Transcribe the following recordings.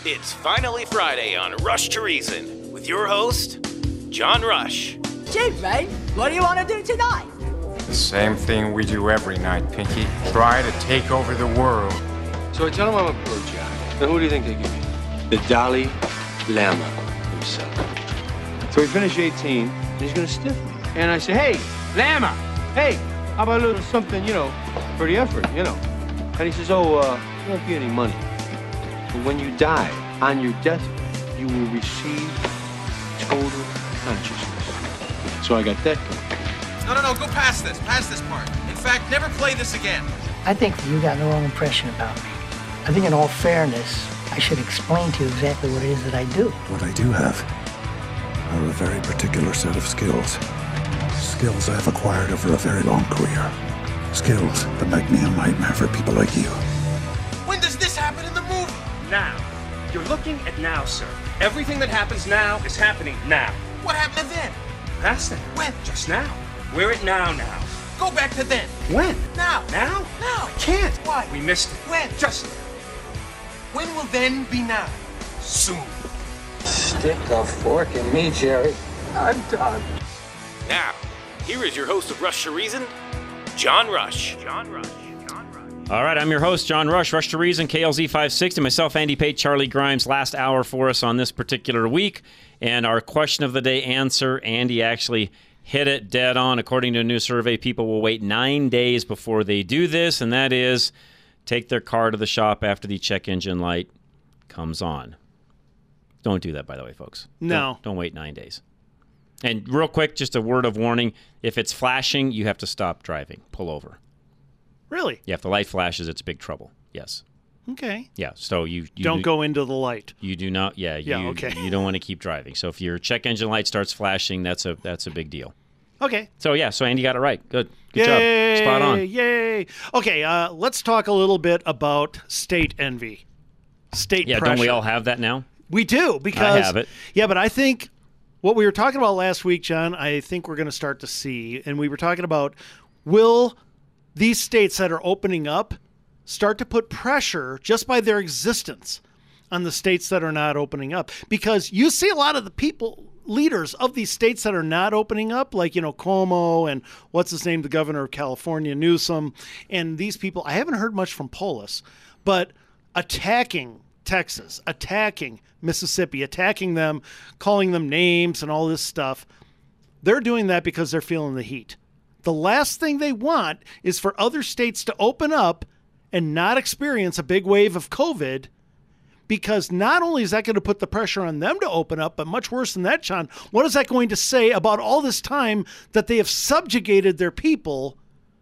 It's finally Friday on Rush to Reason with your host, John Rush. Gee, Ray, what do you want to do tonight? The same thing we do every night, Pinky. Try to take over the world. So I tell him I'm a pro jack. And who do you think they give me? The Dalai Lama himself. So we finish 18, and he's gonna stiff me. And I say, hey, Lama, hey, how about a little something, for the effort, And he says, oh, you won't get any money. But when you die, on your deathbed, you will receive total consciousness. So I got that going. No, go past this part. In fact, never play this again. I think you got the wrong impression about me. I think in all fairness, I should explain to you exactly what it is that I do. What I do have are a very particular set of skills. Skills I've acquired over a very long career. Skills that make me a nightmare for people like you. When does this happen in the movie? Now. You're looking at now, sir. Everything that happens now is happening now. What happened then? Past then. When? Just now. We're at now. Go back to then. When? Now. Now? Now. I can't. Why? We missed it. When? Just now. When will then be now? Soon. Stick a fork in me, Jerry. I'm done. Now, here is your host of Rush to Reason, John Rush. All right, I'm your host, John Rush, Rush to Reason, KLZ 560. Myself, Andy Pate, Charlie Grimes, last hour for us on this particular week. And our question of the day answer, Andy actually hit it dead on. According to a new survey, people will wait 9 days before they do this, and that is take their car to the shop after the check engine light comes on. Don't do that, by the way, folks. No. Don't wait 9 days. And real quick, just a word of warning. If it's flashing, you have to stop driving. Pull over. Really? Yeah, if the light flashes, it's big trouble. Yes. Okay. Yeah, so you don't go into the light. You do not. Yeah, okay. You don't want to keep driving. So if your check engine light starts flashing, that's a big deal. Okay. So Andy got it right. Good job. Spot on. Yay. Okay, let's talk a little bit about state envy. State pressure. Don't we all have that now? We do, because I have it. Yeah, but I think what we were talking about last week, John, I think we're going to start to see, and we were talking about, will these states that are opening up start to put pressure just by their existence on the states that are not opening up? Because you see a lot of the leaders of these states that are not opening up, like, Cuomo and what's his name, the governor of California, Newsom, and these people, I haven't heard much from Polis, but attacking Texas, attacking Mississippi, attacking them, calling them names and all this stuff. They're doing that because they're feeling the heat. The last thing they want is for other states to open up and not experience a big wave of COVID, because not only is that going to put the pressure on them to open up, but much worse than that, John, what is that going to say about all this time that they have subjugated their people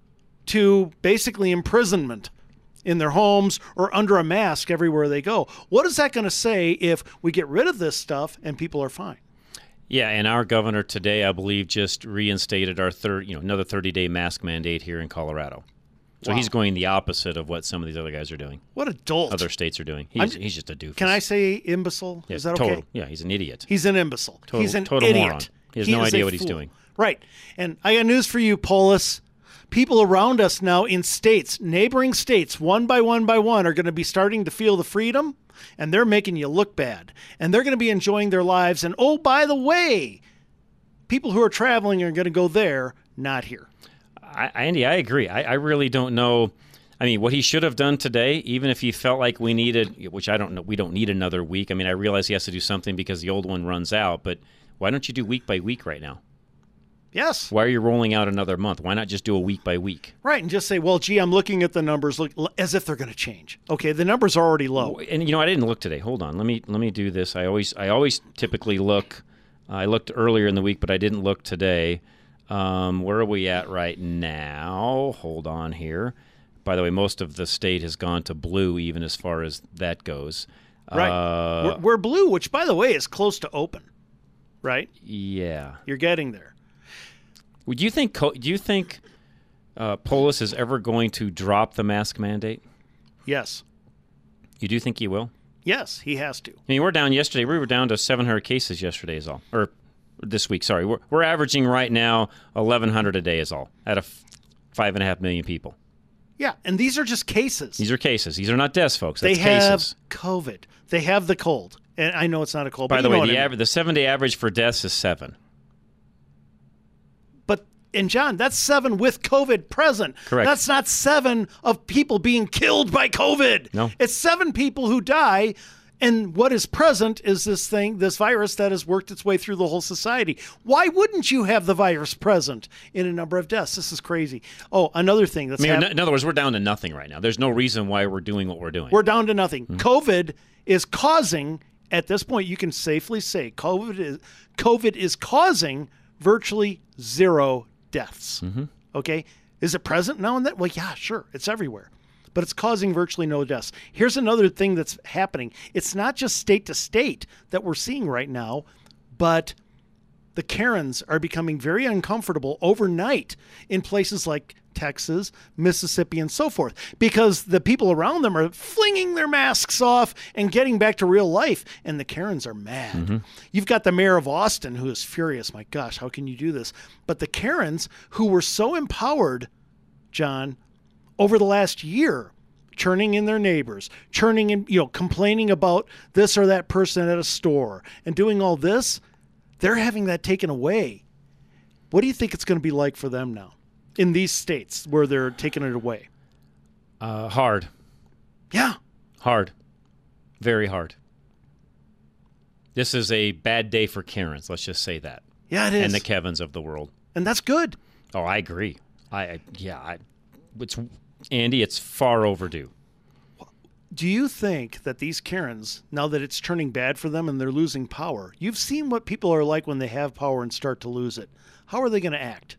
to basically imprisonment in their homes or under a mask everywhere they go? What is that going to say if we get rid of this stuff and people are fine? Yeah, and our governor today, I believe, just reinstated our another 30-day mask mandate here in Colorado. So He's going the opposite of what some of these other guys are doing. What a dolt. Other states are doing. He's just a doofus. Can I say imbecile? Yeah, is that okay? Yeah, he's an idiot. He's an imbecile. He's an total idiot. Moron. He has no idea what he's doing. Right. And I got news for you, Polis. People around us now in states, neighboring states, one by one, are going to be starting to feel the freedom, and they're making you look bad. And they're going to be enjoying their lives. And, oh, by the way, people who are traveling are going to go there, not here. Andy, I agree. I really don't know. I mean, what he should have done today, even if he felt like we needed, which I don't know, we don't need another week. I mean, I realize he has to do something because the old one runs out, but why don't you do week by week right now? Yes. Why are you rolling out another month? Why not just do a week by week? Right, and just say, well, gee, I'm looking at the numbers as if they're going to change. Okay, the numbers are already low. And I didn't look today. Hold on. Let me do this. I always typically look. I looked earlier in the week, but I didn't look today. Where are we at right now? Hold on here. By the way, most of the state has gone to blue, even as far as that goes. Right. We're blue, which, by the way, is close to open. Right? Yeah. You're getting there. Do you think Polis is ever going to drop the mask mandate? Yes. You do think he will? Yes, he has to. I mean, we're down yesterday. We were down to 700 cases yesterday is all. Or this week, sorry. We're averaging right now 1,100 a day is all out of 5.5 million people. Yeah, and these are just cases. These are cases. These are not deaths, folks. They That's have cases. COVID. They have the cold. And I know it's not a cold. By but the you know way, what I mean. the 7-day average for deaths is 7. And John, that's 7 with COVID present. Correct. That's not 7 of people being killed by COVID. No. It's 7 people who die. And what is present is this virus that has worked its way through the whole society. Why wouldn't you have the virus present in a number of deaths? This is crazy. Oh, another thing that's happening. In other words, we're down to nothing right now. There's no reason why we're doing what we're doing. We're down to nothing. Mm-hmm. COVID is causing, at this point, you can safely say COVID is causing virtually 0 deaths. Mm-hmm. Okay? Is it present now and then? Well, yeah, sure. It's everywhere. But it's causing virtually no deaths. Here's another thing that's happening. It's not just state to state that we're seeing right now, but the Karens are becoming very uncomfortable overnight in places like Texas, Mississippi, and so forth, because the people around them are flinging their masks off and getting back to real life, and the Karens are mad. Mm-hmm. You've got the mayor of Austin who is furious. My gosh, how can you do this? But the Karens who were so empowered, John, over the last year, churning in their neighbors, complaining about this or that person at a store and doing all this, they're having that taken away. What do you think it's going to be like for them now in these states where they're taking it away? Hard. Yeah. Hard. Very hard. This is a bad day for Karens. Let's just say that. Yeah, it is. And the Kevins of the world. And that's good. Oh, I agree. Andy, it's far overdue. Do you think that these Karens, now that it's turning bad for them and they're losing power, you've seen what people are like when they have power and start to lose it. How are they going to act?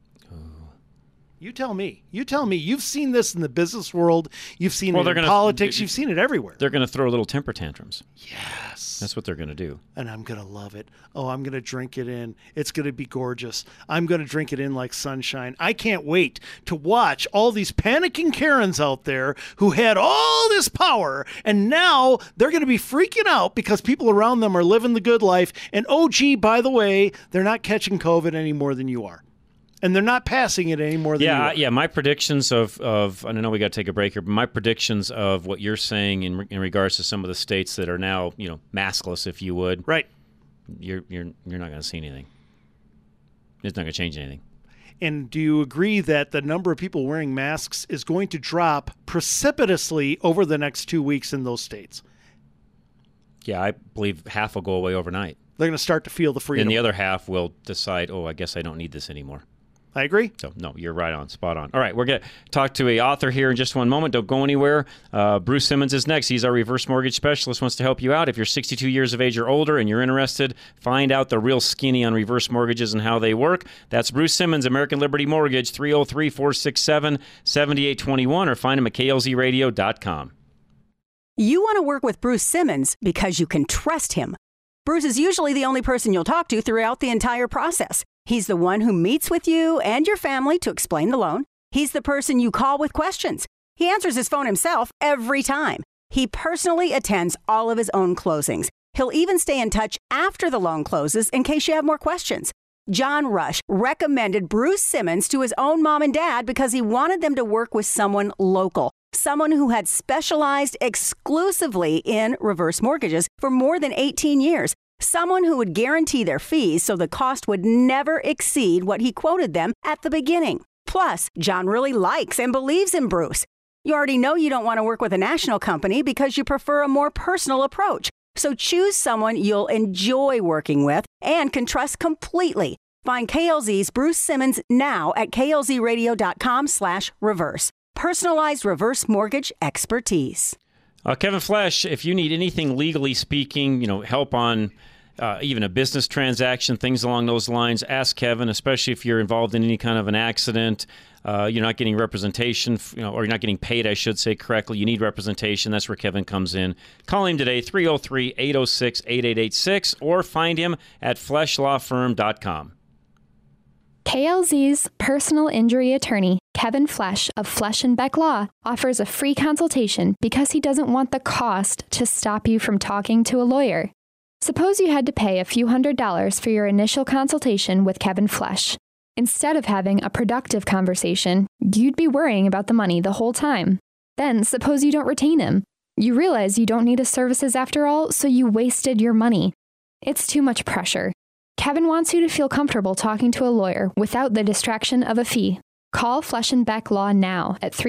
You tell me. You tell me. You've seen this in the business world. You've seen it in politics. You've seen it everywhere. They're going to throw little temper tantrums. Yes. That's what they're going to do. And I'm going to love it. Oh, I'm going to drink it in. It's going to be gorgeous. I'm going to drink it in like sunshine. I can't wait to watch all these panicking Karens out there who had all this power, and now they're going to be freaking out because people around them are living the good life. And, oh, gee, by the way, they're not catching COVID any more than you are. And they're not passing it any more than you are. Yeah, my predictions of I know we got to take a break here, but my predictions of what you're saying in regards to some of the states that are now, maskless, if you would. Right. You're not going to see anything. It's not going to change anything. And do you agree that the number of people wearing masks is going to drop precipitously over the next 2 weeks in those states? Yeah, I believe half will go away overnight. They're going to start to feel the freedom. And the other half will decide, I guess I don't need this anymore. I agree. So, no, you're right on, spot on. All right, we're going to talk to an author here in just one moment. Don't go anywhere. Bruce Simmons is next. He's our reverse mortgage specialist, wants to help you out. If you're 62 years of age or older and you're interested, find out the real skinny on reverse mortgages and how they work. That's Bruce Simmons, American Liberty Mortgage, 303-467-7821, or find him at klzradio.com. You want to work with Bruce Simmons because you can trust him. Bruce is usually the only person you'll talk to throughout the entire process. He's the one who meets with you and your family to explain the loan. He's the person you call with questions. He answers his phone himself every time. He personally attends all of his own closings. He'll even stay in touch after the loan closes in case you have more questions. John Rush recommended Bruce Simmons to his own mom and dad because he wanted them to work with someone local, someone who had specialized exclusively in reverse mortgages for more than 18 years. Someone who would guarantee their fees so the cost would never exceed what he quoted them at the beginning. Plus, John really likes and believes in Bruce. You already know you don't want to work with a national company because you prefer a more personal approach. So choose someone you'll enjoy working with and can trust completely. Find KLZ's Bruce Simmons now at klzradio.com/reverse. Personalized reverse mortgage expertise. Kevin Flesh, if you need anything legally speaking, help on even a business transaction, things along those lines, ask Kevin, especially if you're involved in any kind of an accident, you're not getting representation, or you're not getting paid, I should say correctly. You need representation. That's where Kevin comes in. Call him today, 303-806-8886, or find him at fleshlawfirm.com. KLZ's personal injury attorney, Kevin Flesh of Flesh & Beck Law, offers a free consultation because he doesn't want the cost to stop you from talking to a lawyer. Suppose you had to pay a few $100s for your initial consultation with Kevin Flesh. Instead of having a productive conversation, you'd be worrying about the money the whole time. Then, suppose you don't retain him. You realize you don't need his services after all, so you wasted your money. It's too much pressure. Kevin wants you to feel comfortable talking to a lawyer without the distraction of a fee. Call Flesh and Beck Law now at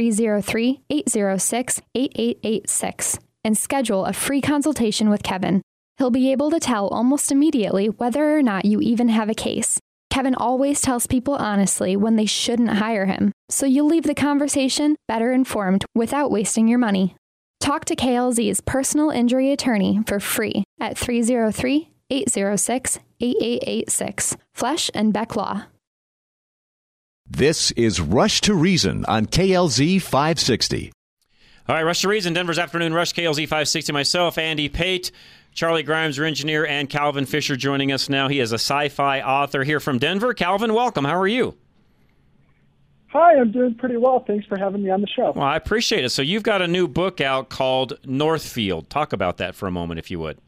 303-806-8886 and schedule a free consultation with Kevin. He'll be able to tell almost immediately whether or not you even have a case. Kevin always tells people honestly when they shouldn't hire him, so you'll leave the conversation better informed without wasting your money. Talk to KLZ's personal injury attorney for free at 303-806-8886. Flesh and Beck Law. This is Rush to Reason on KLZ 560. All right, Rush to Reason, Denver's Afternoon Rush, KLZ 560. Myself, Andy Pate, Charlie Grimes, your engineer, and Calvin Fisher joining us now. He is a sci-fi author here from Denver. Calvin, welcome. How are you? Hi, I'm doing pretty well. Thanks for having me on the show. Well, I appreciate it. So you've got a new book out called Northfield. Talk about that for a moment, if you would.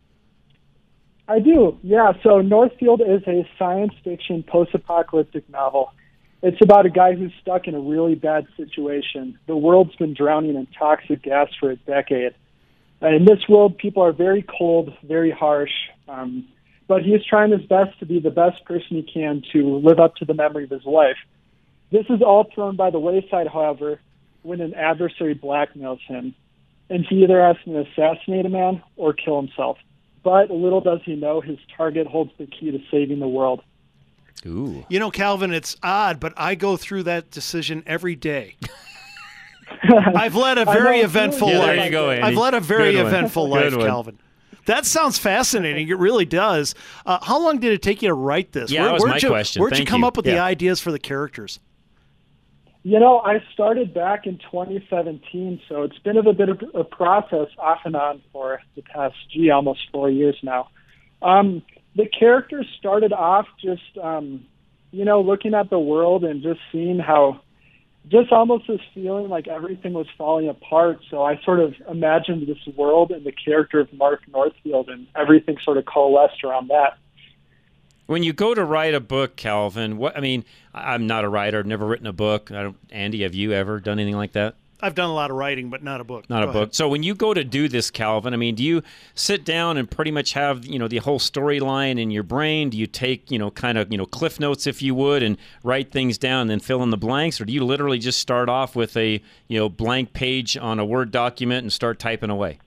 I do, yeah. So Northfield is a science fiction post-apocalyptic novel. It's about a guy who's stuck in a really bad situation. The world's been drowning in toxic gas for a decade. In this world, people are very cold, very harsh, but he's trying his best to be the best person he can to live up to the memory of his life. This is all thrown by the wayside, however, when an adversary blackmails him, and he either has to assassinate a man or kill himself. But little does he know, his target holds the key to saving the world. Ooh. You know, Calvin, it's odd, but I go through that decision every day. I've led a very eventful life. There you go, Andy. I've led a very Good one. eventful Good life, one. Calvin. That sounds fascinating. It really does. How long did it take you to write this? Yeah, that was my question. Where'd you Thank come you. up with the ideas for the characters? You know, I started back in 2017, so it's been a bit of a process off and on for the past, almost 4 years now. The characters started off just, looking at the world and just seeing how, just almost this feeling like everything was falling apart. So I sort of imagined this world and the character of Mark Northfield, and everything sort of coalesced around that. When you go to write a book, Calvin, I'm not a writer. I've never written a book. Andy, have you ever done anything like that? I've done a lot of writing, but not a book. Not Go a book. ahead. So when you go to do this, Calvin, do you sit down and pretty much have, the whole storyline in your brain? Do you take, cliff notes, if you would, and write things down and then fill in the blanks? Or do you literally just start off with a, blank page on a Word document and start typing away?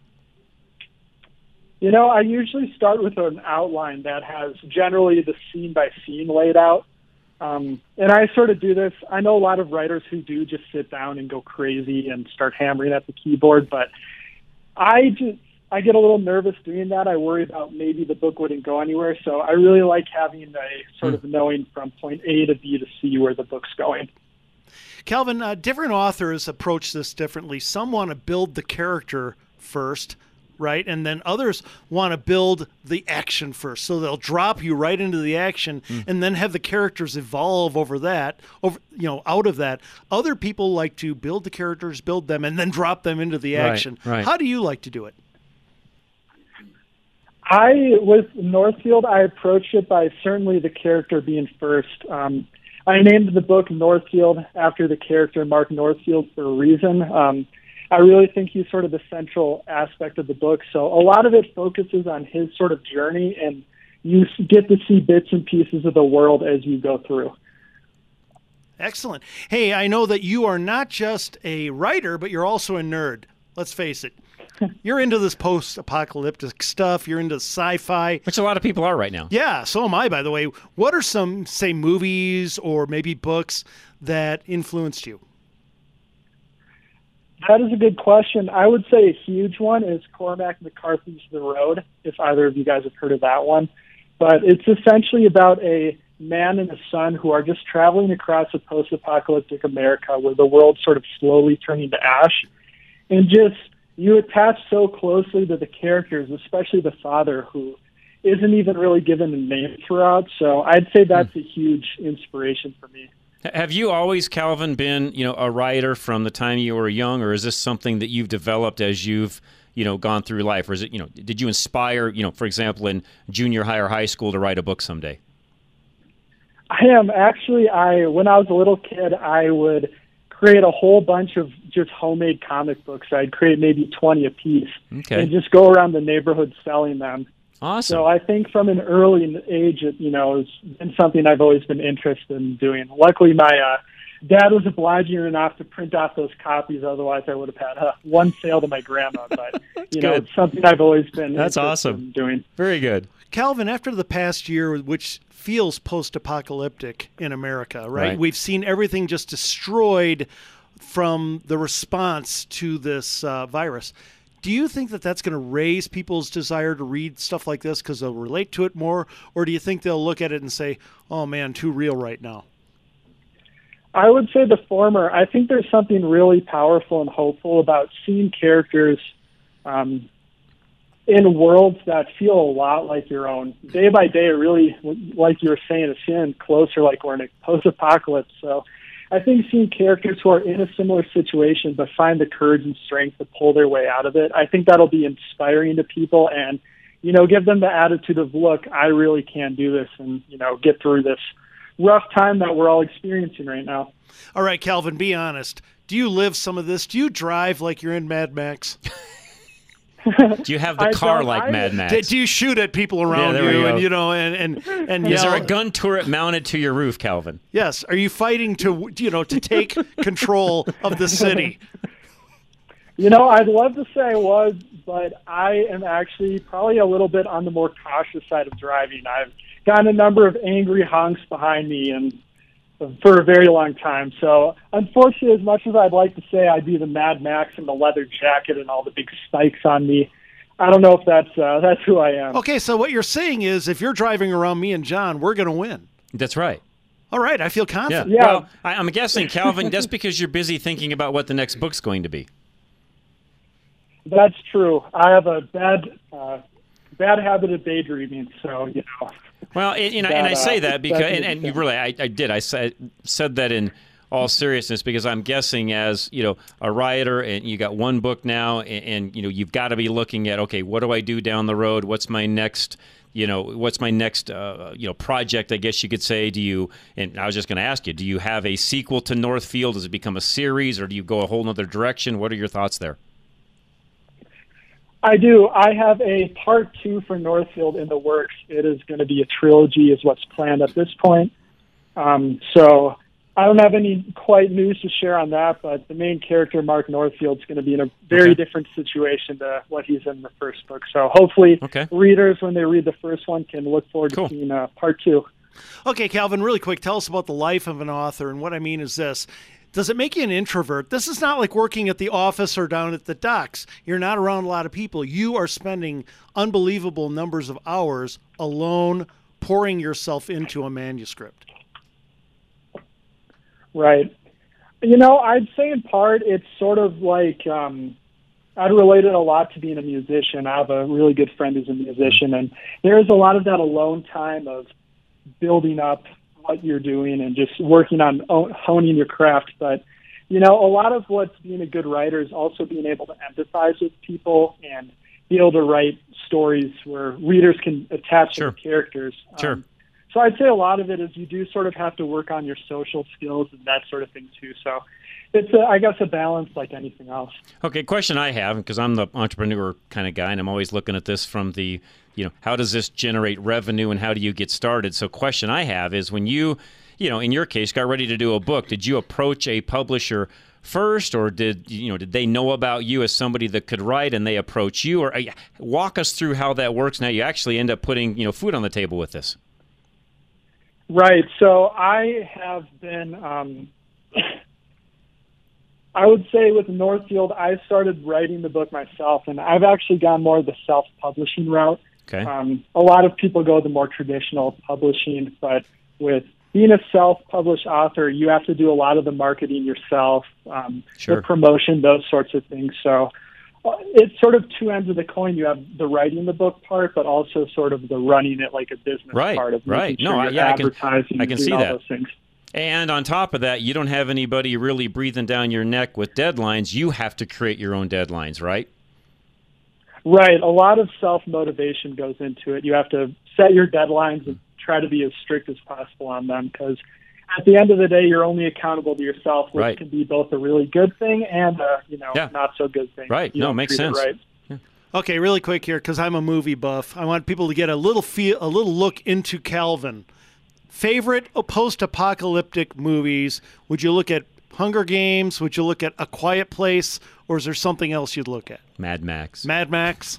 I usually start with an outline that has generally the scene by scene laid out. And I sort of do this. I know a lot of writers who do just sit down and go crazy and start hammering at the keyboard, but I get a little nervous doing that. I worry about maybe the book wouldn't go anywhere. So I really like having a sort of knowing from point A to B to C where the book's going. Calvin, different authors approach this differently. Some want to build the character first, right? And then others want to build the action first. So they'll drop you right into the action and then have the characters evolve out of that. Other people like to build the characters, build them, and then drop them into the action. Right. How do you like to do it? With Northfield, I approached it by certainly the character being first. I named the book Northfield after the character Mark Northfield for a reason. I really think he's sort of the central aspect of the book. So a lot of it focuses on his sort of journey, and you get to see bits and pieces of the world as you go through. Excellent. Hey, I know that you are not just a writer, but you're also a nerd. Let's face it. You're into this post-apocalyptic stuff. You're into sci-fi. Which a lot of people are right now. Yeah, so am I, by the way. What are some, say, movies or maybe books that influenced you? That is a good question. I would say a huge one is Cormac McCarthy's The Road, if either of you guys have heard of that one. But it's essentially about a man and a son who are just traveling across a post-apocalyptic America where the world's sort of slowly turning to ash. And just, you attach so closely to the characters, especially the father, who isn't even really given a name throughout. So I'd say that's a huge inspiration for me. Have you always, Calvin, been, a writer from the time you were young, or is this something that you've developed as you've, gone through life? Or is it, did you inspire, for example, in junior high or high school to write a book someday? I am actually. When I was a little kid, I would create a whole bunch of just homemade comic books. I'd create maybe 20 a piece and just go around the neighborhood selling them. Awesome. So I think from an early age, it's been something I've always been interested in doing. Luckily, my dad was obliging enough to print off those copies. Otherwise, I would have had one sale to my grandma. But, it's something I've always been interested in doing. Very good. Calvin, after the past year, which feels post-apocalyptic in America, right? We've seen everything just destroyed from the response to this virus. Do you think that that's going to raise people's desire to read stuff like this because they'll relate to it more? Or do you think they'll look at it and say, oh, man, too real right now? I would say the former. I think there's something really powerful and hopeful about seeing characters in worlds that feel a lot like your own. Day by day, really, like you were saying, it's feeling closer like we're in a post-apocalypse. So I think seeing characters who are in a similar situation but find the courage and strength to pull their way out of it, I think that'll be inspiring to people and, give them the attitude of, look, I really can do this and, get through this rough time that we're all experiencing right now. All right, Calvin, be honest. Do you live some of this? Do you drive like you're in Mad Max? Do you have the car like Mad Max? Do you shoot at people around you and is there a gun turret mounted to your roof, Calvin? Yes. Are you fighting to take control of the city? I'd love to say I was, but I am actually probably a little bit on the more cautious side of driving. I've gotten a number of angry honks behind me and for a very long time. So unfortunately, as much as I'd like to say I'd be the Mad Max in the leather jacket and all the big spikes on me, I don't know if that's who I am. Okay, so what you're saying is if you're driving around me and John, we're going to win. That's right. All right, I feel confident. Yeah. Well, I'm guessing, Calvin, that's because you're busy thinking about what the next book's going to be. That's true. I have a bad habit of daydreaming, so, Well, and I say that because, and really, I did. I said that in all seriousness because I'm guessing as, a writer and you got one book now and you've got to be looking at, okay, what do I do down the road? What's my next, project, I guess you could say. And I was just going to ask you, do you have a sequel to Northfield? Does it become a series or do you go a whole other direction? What are your thoughts there? I do. I have a part 2 for Northfield in the works. It is going to be a trilogy is what's planned at this point. So I don't have any quite news to share on that, but the main character, Mark Northfield, is going to be in a very different situation to what he's in the first book. So hopefully readers, when they read the first one, can look forward to seeing part 2. Okay, Calvin, really quick, tell us about the life of an author. And what I mean is this. Does it make you an introvert? This is not like working at the office or down at the docks. You're not around a lot of people. You are spending unbelievable numbers of hours alone, pouring yourself into a manuscript. Right. I'd say in part it's sort of like I'd relate it a lot to being a musician. I have a really good friend who's a musician, and there is a lot of that alone time of building up what you're doing and just working on honing your craft. But, a lot of what's being a good writer is also being able to empathize with people and be able to write stories where readers can attach to the characters. Sure. So I'd say a lot of it is you do sort of have to work on your social skills and that sort of thing too. So it's, I guess, a balance like anything else. Okay, question I have, because I'm the entrepreneur kind of guy, and I'm always looking at this from the, how does this generate revenue and how do you get started? So question I have is when you, in your case, got ready to do a book, did you approach a publisher first, or did they know about you as somebody that could write and they approach you? Or walk us through how that works. Now you actually end up putting, food on the table with this. Right. So I have been, I would say with Northfield, I started writing the book myself, and I've actually gone more the self-publishing route. Okay. A lot of people go the more traditional publishing, but with being a self-published author, you have to do a lot of the marketing yourself, the promotion, those sorts of things. So it's sort of two ends of the coin. You have the writing the book part, but also sort of the running it like a business part of making sure you're advertising I can and see all that. those things. And on top of that, you don't have anybody really breathing down your neck with deadlines. You have to create your own deadlines, right? Right. A lot of self-motivation goes into it. You have to set your deadlines and try to be as strict as possible on them, because at the end of the day, you're only accountable to yourself, which can be both a really good thing and a not so good thing. Right. No, makes sense. Right. Okay, really quick here, because I'm a movie buff. I want people to get a little look into Calvin. Favorite post-apocalyptic movies? Would you look at Hunger Games? Would you look at A Quiet Place? Or is there something else you'd look at? Mad Max. Mad Max?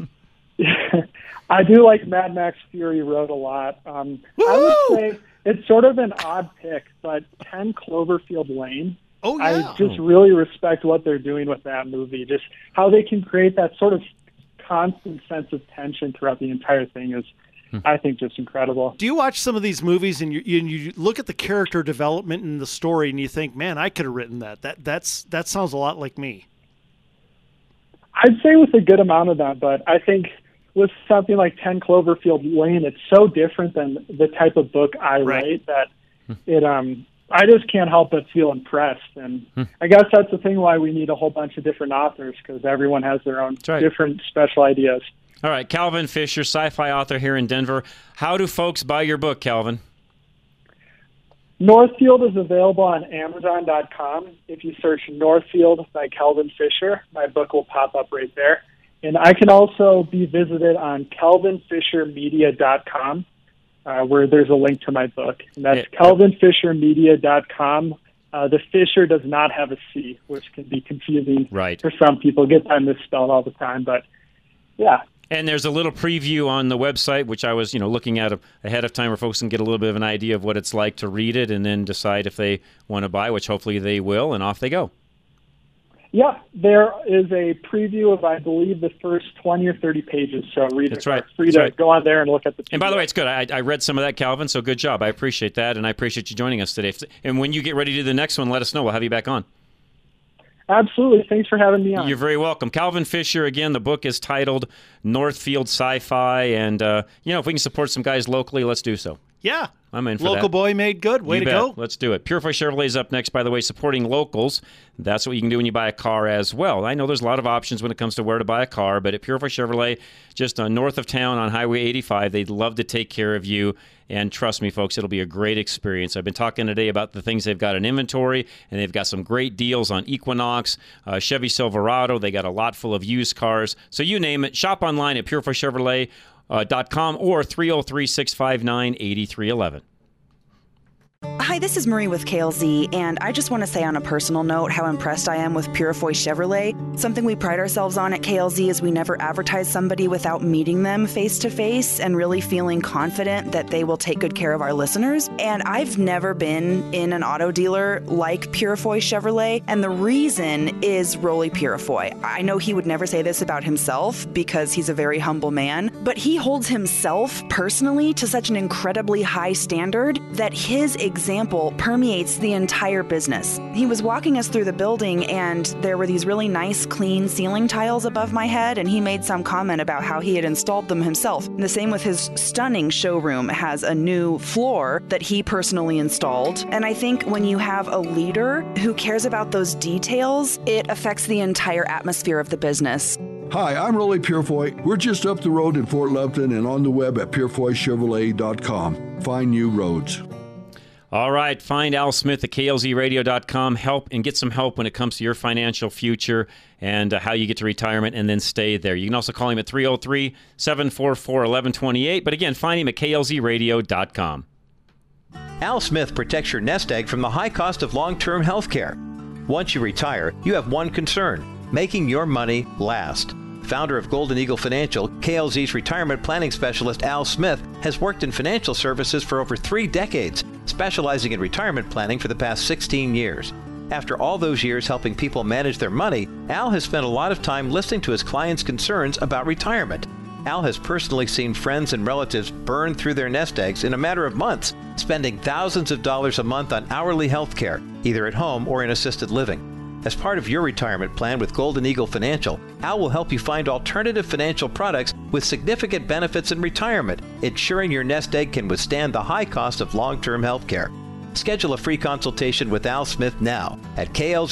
I do like Mad Max Fury Road a lot. I would say it's sort of an odd pick, but 10 Cloverfield Lane. Oh, yeah. I just really respect what they're doing with that movie. Just how they can create that sort of constant sense of tension throughout the entire thing is, I think, just incredible. Do you watch some of these movies and you look at the character development in the story and you think, man, I could have written that. That sounds a lot like me. I'd say with a good amount of that, but I think with something like 10 Cloverfield Lane, it's so different than the type of book I write that it I just can't help but feel impressed. And I guess that's the thing why we need a whole bunch of different authors, because everyone has their own different special ideas. All right, Calvin Fisher, sci-fi author here in Denver. How do folks buy your book, Calvin? Northfield is available on Amazon.com. If you search Northfield by Calvin Fisher, my book will pop up right there. And I can also be visited on CalvinFisherMedia.com, where there's a link to my book. And that's CalvinFisherMedia.com. The Fisher does not have a C, which can be confusing for some people. Get that misspelled all the time, but yeah. And there's a little preview on the website, which I was, looking at ahead of time, where folks can get a little bit of an idea of what it's like to read it and then decide if they want to buy, which hopefully they will, and off they go. Yeah, there is a preview of, I believe, the first 20 or 30 pages. So read it. Right. Free to go on there and look at the PDF. And by the way, it's good. I read some of that, Calvin, so good job. I appreciate that, and I appreciate you joining us today. And when you get ready to do the next one, let us know. We'll have you back on. Absolutely. Thanks for having me on. You're very welcome. Calvin Fisher, again, the book is titled Northfield Sci-Fi, and, if we can support some guys locally, let's do so. Yeah. I'm in for that. Local boy made good. Way to go. Let's do it. Purefoy Chevrolet is up next, by the way, supporting locals. That's what you can do when you buy a car as well. I know there's a lot of options when it comes to where to buy a car, but at Purefoy Chevrolet, just north of town on Highway 85, they'd love to take care of you. And trust me, folks, it'll be a great experience. I've been talking today about the things they've got in inventory, and they've got some great deals on Equinox, Chevy Silverado. They got a lot full of used cars. So you name it. Shop online at purefoychevrolet.com or 303-659-8311. Hi, this is Marie with KLZ, and I just want to say on a personal note how impressed I am with Purefoy Chevrolet. Something we pride ourselves on at KLZ is we never advertise somebody without meeting them face-to-face and really feeling confident that they will take good care of our listeners. And I've never been in an auto dealer like Purefoy Chevrolet, and the reason is Rolly Purefoy. I know he would never say this about himself because he's a very humble man, but he holds himself personally to such an incredibly high standard that his example permeates the entire business. He was walking us through the building and there were these really nice, clean ceiling tiles above my head, and he made some comment about how he had installed them himself. And the same with his stunning showroom has a new floor that he personally installed. And I think when you have a leader who cares about those details, it affects the entire atmosphere of the business. Hi, I'm Rolly Purefoy. We're just up the road in Fort Leupton and on the web at purefoychevrolet.com. Find new roads. All right, find Al Smith at klzradio.com. Help and get some help when it comes to your financial future and how you get to retirement and then stay there. You can also call him at 303-744-1128. But again, find him at klzradio.com. Al Smith protects your nest egg from the high cost of long-term health care. Once you retire, you have one concern: making your money last. Founder of Golden Eagle Financial, KLZ's retirement planning specialist Al Smith has worked in financial services for over 3 decades, specializing in retirement planning for the past 16 years. After all those years helping people manage their money, Al has spent a lot of time listening to his clients' concerns about retirement. Al has personally seen friends and relatives burn through their nest eggs in a matter of months, spending thousands of dollars a month on hourly health care, either at home or in assisted living. As part of your retirement plan with Golden Eagle Financial, Al will help you find alternative financial products with significant benefits in retirement, ensuring your nest egg can withstand the high cost of long-term health care. Schedule a free consultation with Al Smith now at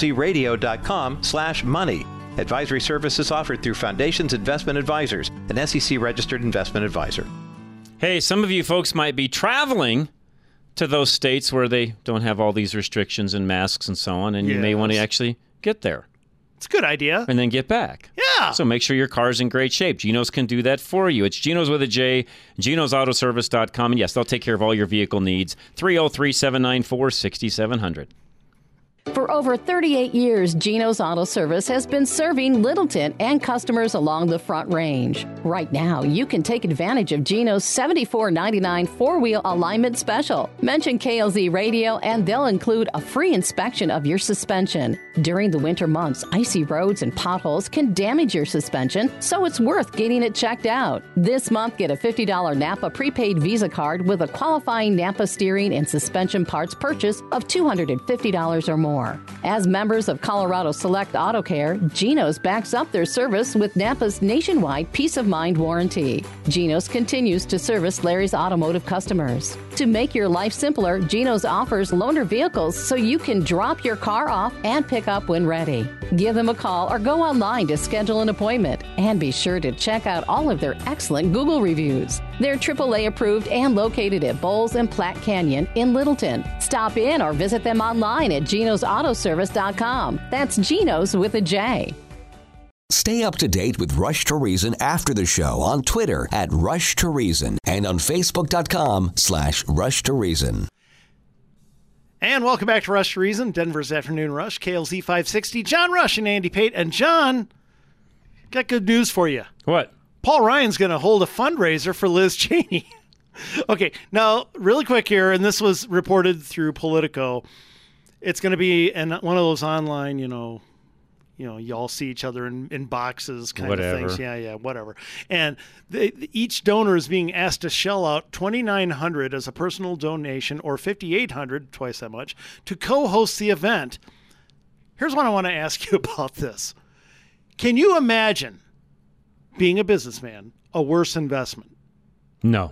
klzradio.com/money. Advisory services offered through Foundations Investment Advisors, an SEC-registered investment advisor. Hey, some of you folks might be traveling to those states where they don't have all these restrictions and masks and so on, and you may want to actually get there. It's a good idea. And then get back. Yeah. So make sure your car's in great shape. Geno's can do that for you. It's Geno's with a J, genosautoservice.com. And yes, they'll take care of all your vehicle needs. 303-794-6700. For over 38 years, Geno's Auto Service has been serving Littleton and customers along the Front Range. Right now, you can take advantage of Geno's $74.99 four-wheel alignment special. Mention KLZ Radio and they'll include a free inspection of your suspension. During the winter months, icy roads and potholes can damage your suspension, so it's worth getting it checked out. This month, get a $50 Napa prepaid Visa card with a qualifying Napa steering and suspension parts purchase of $250 or more. As members of Colorado Select Auto Care, Geno's backs up their service with Napa's nationwide peace of mind warranty. Geno's continues to service Larry's automotive customers. To make your life simpler, Geno's offers loaner vehicles so you can drop your car off and pick up when ready. Give them a call or go online to schedule an appointment. And be sure to check out all of their excellent Google reviews. They're AAA approved and located at Bowles and Platte Canyon in Littleton. Stop in or visit them online at genosautoservice.com. That's Geno's with a J. Stay up to date with Rush to Reason after the show on Twitter at Rush to Reason and on Facebook.com/Rush to Reason. And welcome back to Rush to Reason, Denver's Afternoon Rush, KLZ 560. John Rush and Andy Pate. And John, got good news for you. What? Paul Ryan's going to hold a fundraiser for Liz Cheney. Okay, now, really quick here, and this was reported through Politico. It's going to be one of those online, you all see each other in boxes kind of things. Yeah, whatever. And each donor is being asked to shell out $2,900 as a personal donation or $5,800, twice that much, to co-host the event. Here's what I want to ask you about this. Can you imagine being a businessman a worse investment? No,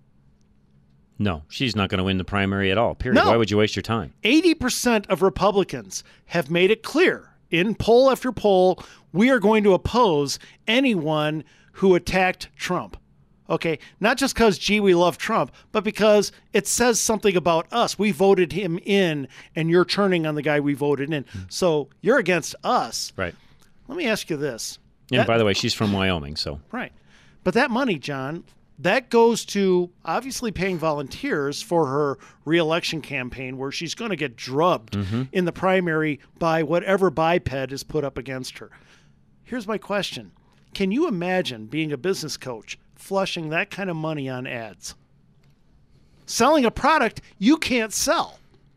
she's not going to win the primary at all, period. No. Why would you waste your time? 80% of Republicans have made it clear in poll after poll, we are going to oppose anyone who attacked Trump. Okay, not just because, we love Trump, but because it says something about us. We voted him in, and you're turning on the guy we voted in. So you're against us. Right. Let me ask you this. And by the way, she's from Wyoming, so. Right. But that money, John, that goes to obviously paying volunteers for her re-election campaign where she's going to get drubbed in the primary by whatever biped is put up against her. Here's my question. Can you imagine being a business coach flushing that kind of money on ads? Selling a product you can't sell.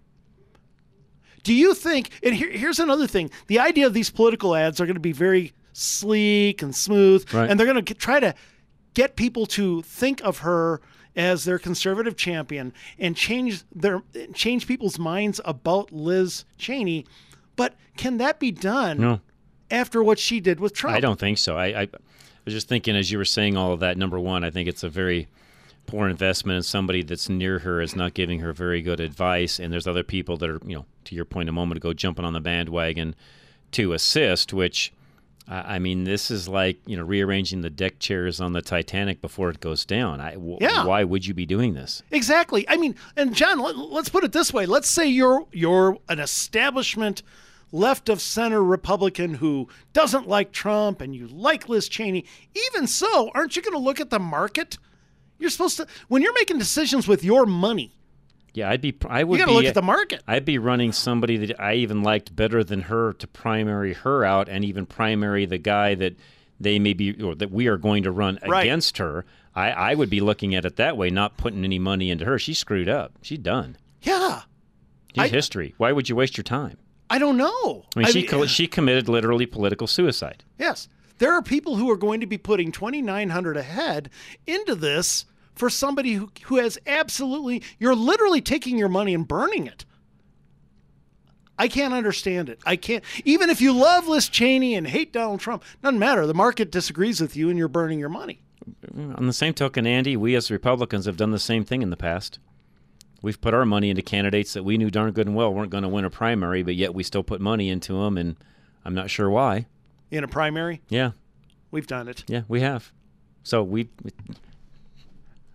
Do you think, and here's another thing, the idea of these political ads are going to be very sleek and smooth, right, and they're going to try to get people to think of her as their conservative champion and change people's minds about Liz Cheney. But can that be done after what she did with Trump? I don't think so. I was just thinking as you were saying all of that, number one, I think it's a very poor investment in somebody that's near her is not giving her very good advice. And there's other people that are, to your point a moment ago, jumping on the bandwagon to assist, which... I mean, this is like, rearranging the deck chairs on the Titanic before it goes down. Why would you be doing this? Exactly. I mean, and John, let's put it this way. Let's say you're an establishment left of center Republican who doesn't like Trump and you like Liz Cheney. Even so, aren't you going to look at the market? You're supposed to, when you're making decisions with your money. Yeah, you got to look at the market. I'd be running somebody that I even liked better than her to primary her out, and even primary the guy that they may be, or that we are going to run against her. I would be looking at it that way, not putting any money into her. She's screwed up. She's done. Yeah. She's history. Why would you waste your time? I don't know. I mean, she committed literally political suicide. Yes. There are people who are going to be putting $2,900 a head into this for somebody who has absolutely, you're literally taking your money and burning it. I can't understand it. I can't, even if you love Liz Cheney and hate Donald Trump, doesn't matter. The market disagrees with you and you're burning your money. On the same token, Andy, we as Republicans have done the same thing in the past. We've put our money into candidates that we knew darn good and well weren't going to win a primary, but yet we still put money into them, and I'm not sure why. In a primary? Yeah. We've done it. Yeah, we have. So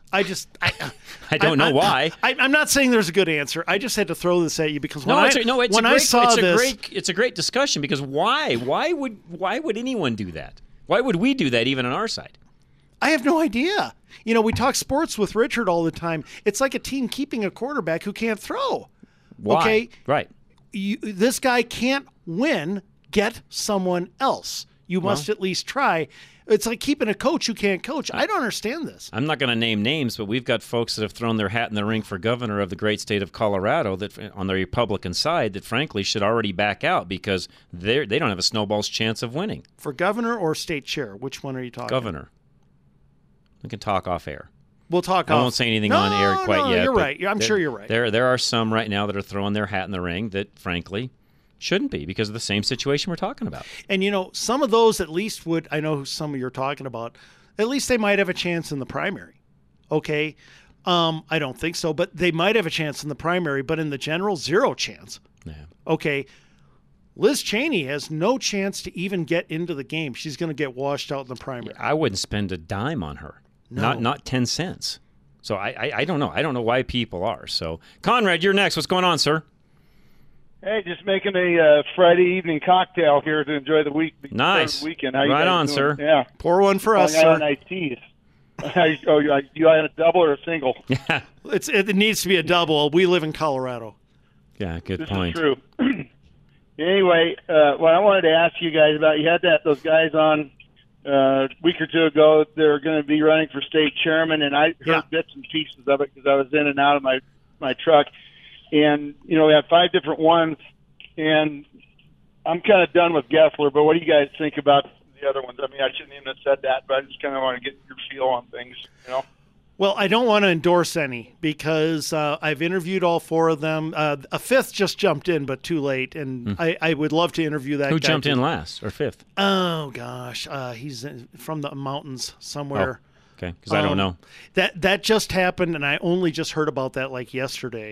I don't know why. I'm not saying there's a good answer. I just had to throw this at you because it's a great discussion because why? Why would anyone do that? Why would we do that even on our side? I have no idea. We talk sports with Richard all the time. It's like a team keeping a quarterback who can't throw. Why? Okay? Right. This guy can't win. Get someone else. You must at least try. It's like keeping a coach who can't coach. I don't understand this. I'm not going to name names, but we've got folks that have thrown their hat in the ring for governor of the great state of Colorado that, on the Republican side, that frankly should already back out because they don't have a snowball's chance of winning. For governor or state chair? Which one are you talking? Governor. We can talk off air. We'll talk. I won't say anything on air quite yet. You're right. I'm sure you're right. There are some right now that are throwing their hat in the ring that, frankly, shouldn't be because of the same situation we're talking about. And, some of those at least would, I know some of you're talking about, at least they might have a chance in the primary. Okay? I don't think so, but they might have a chance in the primary, but in the general, zero chance. Yeah. Okay. Liz Cheney has no chance to even get into the game. She's going to get washed out in the primary. I wouldn't spend a dime on her. No. Not 10 cents. So I don't know. I don't know why people are. So, Conrad, you're next. What's going on, sir? Hey, just making a Friday evening cocktail here to enjoy the week. Nice. Weekend. How you right guys on, doing? sir. Yeah. Pour one for us, sir. ITs. You had a double or a single? Yeah. It needs to be a double. We live in Colorado. Yeah, good this point. Is true. Anyway, what I wanted to ask you guys about, you had those guys on a week or two ago. They're going to be running for state chairman, and I heard bits and pieces of it because I was in and out of my truck. And, we have 5 different ones, and I'm kind of done with Gessler, but what do you guys think about the other ones? I mean, I shouldn't even have said that, but I just kind of want to get your feel on things, Well, I don't want to endorse any because I've interviewed all 4 of them. A 5th just jumped in, but too late, and I would love to interview that Who guy jumped in last or 5th? Oh, gosh. He's from the mountains somewhere. Oh, okay, because I don't know. That just happened, and I only just heard about that like yesterday.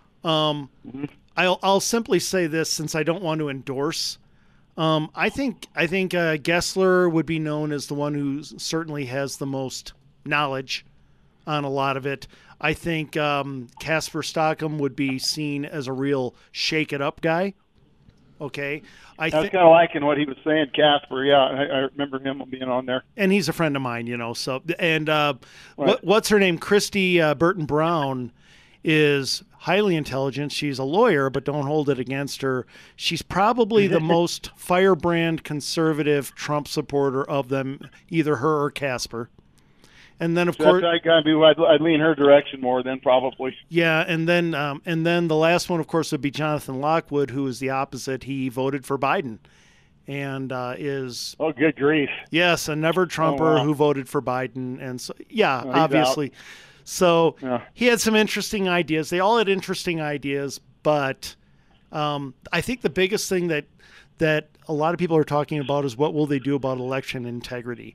I'll simply say this since I don't want to endorse. I think Gessler would be known as the one who certainly has the most knowledge on a lot of it. I think Casper Stockham would be seen as a real shake-it-up guy. Okay, I was kind of liking what he was saying, Casper. Yeah, I remember him being on there. And he's a friend of mine, So and right. What's her name? Christy Burton Brown is highly intelligent. She's a lawyer, but don't hold it against her. She's probably the most firebrand conservative Trump supporter of them, either her or Casper. And then, of course, I'd lean her direction more than probably. Yeah, and then the last one, of course, would be Jonathan Lockwood, who is the opposite. He voted for Biden, and is good grief. Yes, a never Trumper who voted for Biden, and so obviously. Out. So he had some interesting ideas. They all had interesting ideas, but I think the biggest thing that a lot of people are talking about is what will they do about election integrity.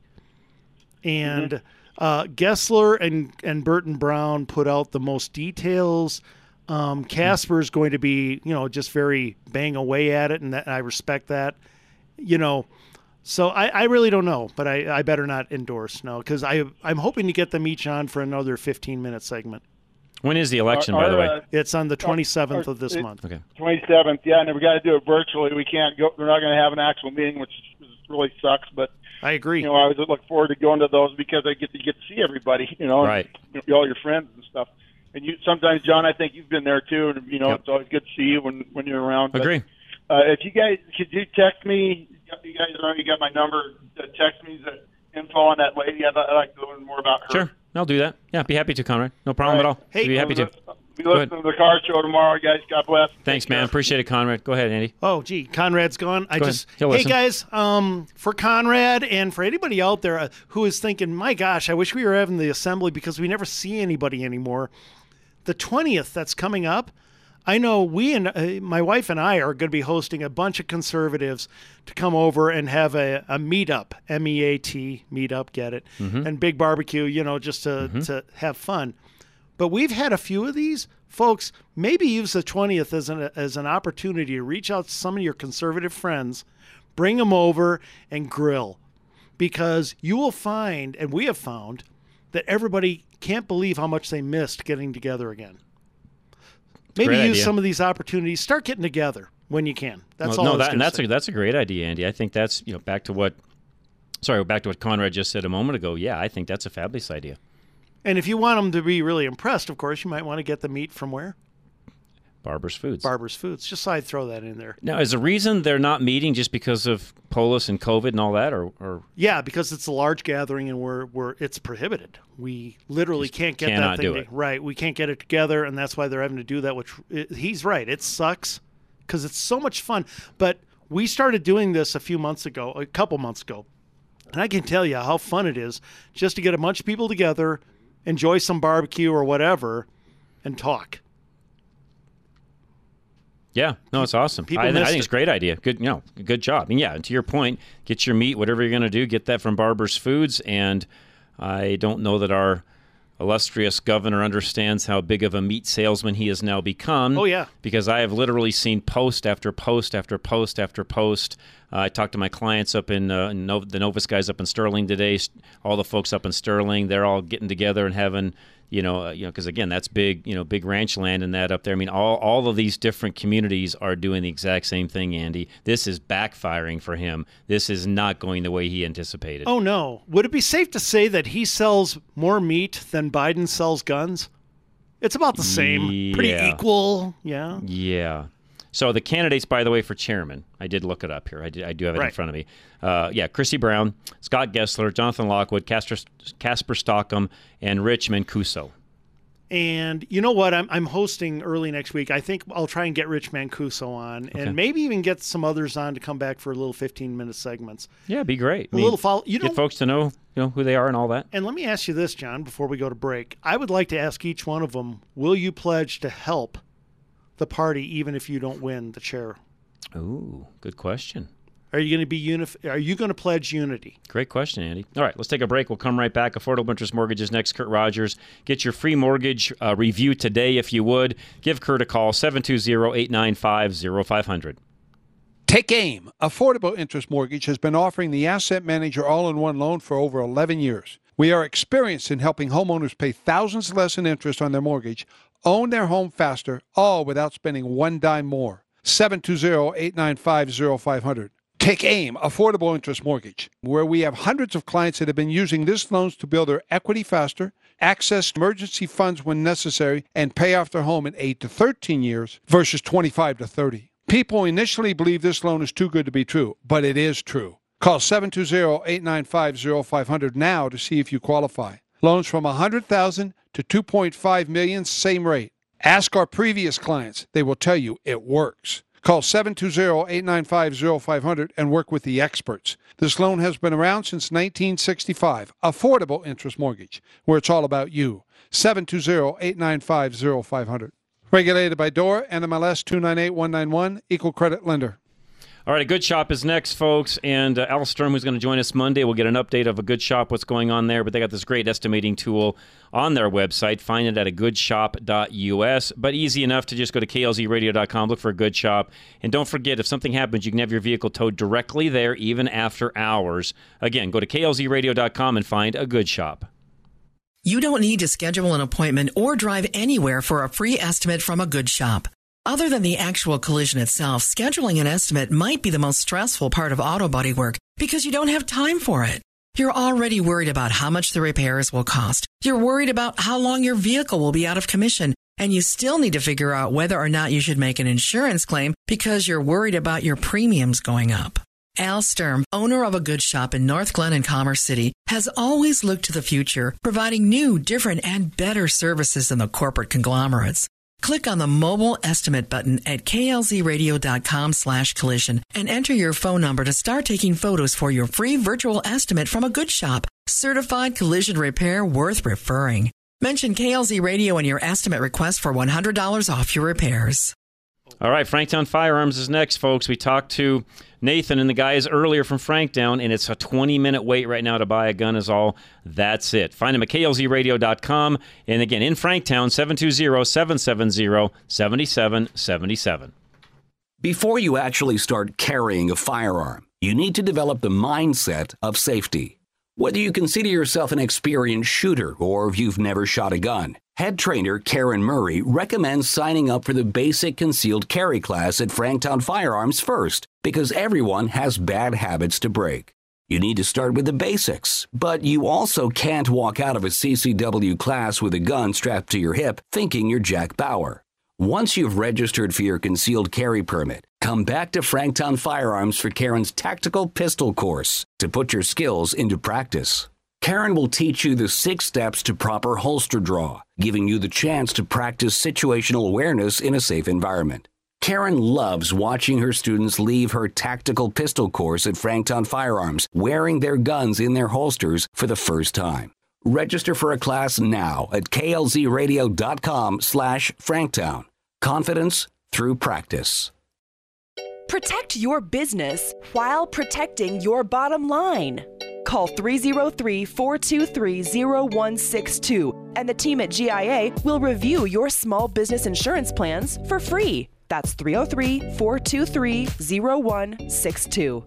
And Gessler and Burton Brown put out the most details. Casper is going to be, just very bang away at it, and I respect that. So I really don't know, but I better not endorse, because I'm hoping to get them each on for another 15-minute segment. When is the election, by the way? It's on the 27th of this month. Okay. 27th, yeah, and we got to do it virtually. We can't go. We're not going to have an actual meeting, which really sucks, but I agree. I always look forward to going to those because I get to see everybody, right. And, all your friends and stuff. And sometimes, John, I think you've been there too, and It's always good to see you when you're around. Agree. If you guys could you text me. You guys know you got my number. Text me the info on that lady. I'd like to learn more about her. Sure, I'll do that. Yeah, be happy to, Conrad. No problem at all. Hey, be happy to. Be listening to the car show tomorrow, guys. God bless. Thanks, man. Appreciate it, Conrad. Go ahead, Andy. Oh, gee, Conrad's gone. Go ahead. He'll listen. Guys, for Conrad and for anybody out there who is thinking, my gosh, I wish we were having the assembly because we never see anybody anymore. The 20th that's coming up, I know my wife and I are going to be hosting a bunch of conservatives to come over and have a meetup, MEAT, meetup, get it, and big barbecue, just to have fun. But we've had a few of these. Folks, maybe use the 20th as an opportunity to reach out to some of your conservative friends, bring them over and grill. Because you will find, and we have found, that everybody can't believe how much they missed getting together again. Maybe Great use idea. some of these opportunities. Start getting together when you can. That's all. That's a great idea, Andy. I think that's back to what Conrad just said a moment ago. Yeah, I think that's a fabulous idea. And if you want them to be really impressed, of course, you might want to get the meat from where? Barber's Foods. Barber's Foods. Just so I'd throw that in there. Now, is the reason they're not meeting just because of Polis and COVID and all that, or? Yeah, because it's a large gathering and we're it's prohibited. We literally can't get that thing right. We can't get it together, and that's why they're having to do that. He's right. It sucks because it's so much fun. But we started doing this a couple months ago, and I can tell you how fun it is just to get a bunch of people together, enjoy some barbecue or whatever, and talk. Yeah, no, it's awesome. I think it's a great idea. Good job. I mean, yeah, and to your point, get your meat, whatever you're going to do, get that from Barber's Foods. And I don't know that our illustrious governor understands how big of a meat salesman he has now become. Oh, yeah. Because I have literally seen post after post after post after post. I talked to my clients up in the Novus guys up in Sterling today. All the folks up in Sterling, they're all getting together and having, because again, that's big, big ranch land and that up there. I mean, all of these different communities are doing the exact same thing, Andy. This is backfiring for him. This is not going the way he anticipated. Oh, no. Would it be safe to say that he sells more meat than Biden sells guns? It's about the same. Yeah. Pretty equal. Yeah. Yeah. So the candidates, by the way, for chairman, I did look it up here. I do have it in front of me. Christy Brown, Scott Gessler, Jonathan Lockwood, Casper Stockham, and Rich Mancuso. And you know what? I'm hosting early next week. I think I'll try and get Rich Mancuso on, and maybe even get some others on to come back for a little 15-minute segments. Yeah, it'd be great. Little follow. Get folks to know who they are and all that. And let me ask you this, John, before we go to break. I would like to ask each one of them: will you pledge to help the party even if you don't win the chair? Ooh, good question. Are you going to Are you going to pledge unity? Great question, Andy. All right, let's take a break. We'll come right back. Affordable Interest Mortgages next. Kurt Rogers. Get your free mortgage review today if you would. Give Kurt a call, 720-895-0500. Take AIM. Affordable Interest Mortgage has been offering the Asset Manager all-in-one loan for over 11 years. We are experienced in helping homeowners pay thousands less in interest on their mortgage, own their home faster, all without spending one dime more. 720-895-0500. Take AIM, Affordable Interest Mortgage, where we have hundreds of clients that have been using this loans to build their equity faster, access emergency funds when necessary, and pay off their home in 8 to 13 years versus 25 to 30. People initially believe this loan is too good to be true, but it is true. Call 720-895-0500 now to see if you qualify. Loans from $100,000 to $2.5 million, same rate. Ask our previous clients. They will tell you it works. Call 720-895-0500 and work with the experts. This loan has been around since 1965. Affordable Interest Mortgage, where it's all about you. 720-895-0500. Regulated by DORA, NMLS 298191, Equal Credit Lender. All right, A Good Shop is next, folks, and Al Sturm, who's going to join us Monday, will get an update of A Good Shop, what's going on there, but they got this great estimating tool on their website. Find it at agoodshop.us, but easy enough to just go to klzradio.com, look for A Good Shop, and don't forget, if something happens, you can have your vehicle towed directly there, even after hours. Again, go to klzradio.com and find A Good Shop. You don't need to schedule an appointment or drive anywhere for a free estimate from A Good Shop. Other than the actual collision itself, scheduling an estimate might be the most stressful part of auto body work because you don't have time for it. You're already worried about how much the repairs will cost. You're worried about how long your vehicle will be out of commission, and you still need to figure out whether or not you should make an insurance claim because you're worried about your premiums going up. Al Sturm, owner of A Good Shop in North Glen and Commerce City, has always looked to the future, providing new, different, and better services than the corporate conglomerates. Click on the mobile estimate button at klzradio.com/collision and enter your phone number to start taking photos for your free virtual estimate from A Good Shop. Certified collision repair worth referring. Mention KLZ Radio in your estimate request for $100 off your repairs. All right, Franktown Firearms is next, folks. We talked to Nathan and the guys earlier from Franktown, and it's a 20-minute wait right now to buy a gun is all. That's it. Find them at klzradio.com. And again, in Franktown, 720-770-7777. Before you actually start carrying a firearm, you need to develop the mindset of safety. Whether you consider yourself an experienced shooter or if you've never shot a gun, head trainer Karen Murray recommends signing up for the basic concealed carry class at Franktown Firearms first, because everyone has bad habits to break. You need to start with the basics, but you also can't walk out of a CCW class with a gun strapped to your hip thinking you're Jack Bauer. Once you've registered for your concealed carry permit, come back to Franktown Firearms for Karen's tactical pistol course to put your skills into practice. Karen will teach you the 6 steps to proper holster draw, giving you the chance to practice situational awareness in a safe environment. Karen loves watching her students leave her tactical pistol course at Franktown Firearms wearing their guns in their holsters for the first time. Register for a class now at klzradio.com/Franktown. Confidence through practice. Protect your business while protecting your bottom line. Call 303-423-0162 and the team at GIA will review your small business insurance plans for free. That's 303-423-0162.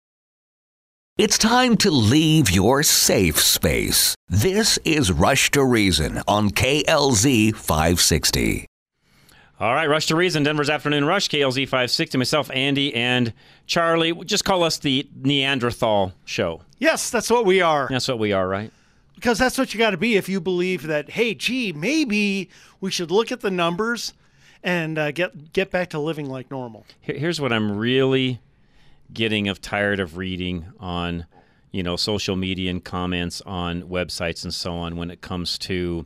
It's time to leave your safe space. This is Rush to Reason on KLZ 560. All right, Rush to Reason, Denver's Afternoon Rush, KLZ 560. Myself, Andy, and Charlie. Just call us the Neanderthal Show. Yes, that's what we are. That's what we are, right? Because that's what you got to be if you believe that, hey, gee, maybe we should look at the numbers and get back to living like normal. Here's what I'm really getting tired of reading on, social media and comments on websites and so on when it comes to,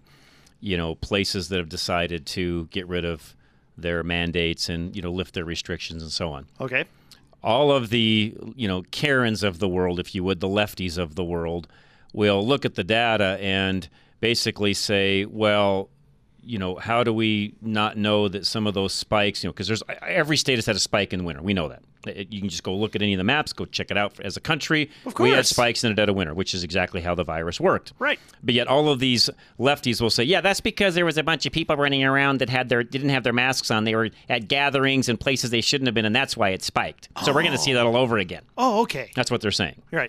places that have decided to get rid of their mandates and, lift their restrictions and so on. Okay. All of the, Karens of the world, if you would, the lefties of the world, will look at the data and basically say, well, how do we not know that some of those spikes, because every state has had a spike in the winter. We know that. You can just go look at any of the maps, go check it out. As a country, of course, we had spikes in the dead of winter, which is exactly how the virus worked. Right. But yet all of these lefties will say, yeah, that's because there was a bunch of people running around that didn't have their masks on. They were at gatherings and places they shouldn't have been, and that's why it spiked. So we're going to see that all over again. Oh, okay. That's what they're saying. Right.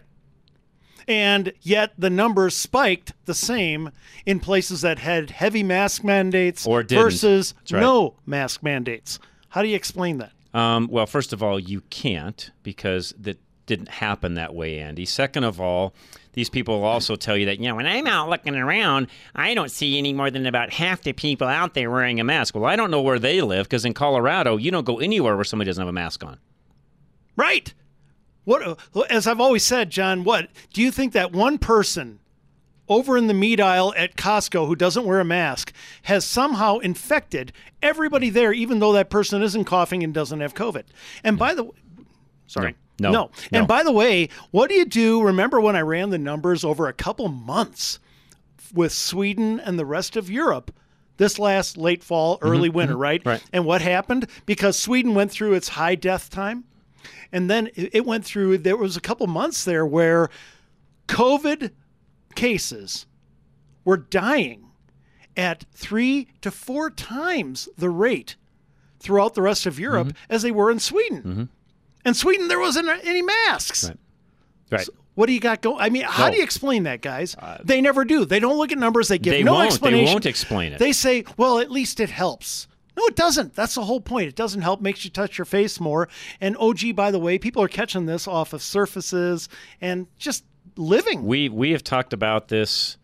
And yet the numbers spiked the same in places that had heavy mask mandates or didn't. Versus right. no mask mandates. How do you explain that? Well, first of all, you can't, because that didn't happen that way, Andy. Second of all, these people will also tell you that, when I'm out looking around, I don't see any more than about half the people out there wearing a mask. Well, I don't know where they live, because in Colorado, you don't go anywhere where somebody doesn't have a mask on. Right. What, as I've always said, John, what do you think that one person over in the meat aisle at Costco who doesn't wear a mask has somehow infected everybody there, even though that person isn't coughing and doesn't have COVID? And by the way, sorry. No. And by the way, what do you do? Remember when I ran the numbers over a couple months with Sweden and the rest of Europe this last late fall, early winter, right? And what happened? Because Sweden went through its high death time. And then it went through, there was a couple months there where COVID cases were dying at 3 to 4 times the rate throughout the rest of Europe as they were in Sweden. And Sweden, there wasn't any masks. Right. So what do you got going? I mean, how do you explain that, guys? They never do. They don't look at numbers. They give no explanation. They won't explain it. They say, well, at least it helps. No, it doesn't. That's the whole point. It doesn't help. Makes you touch your face more. And OG, by the way, people are catching this off of surfaces and just living. We have talked about this,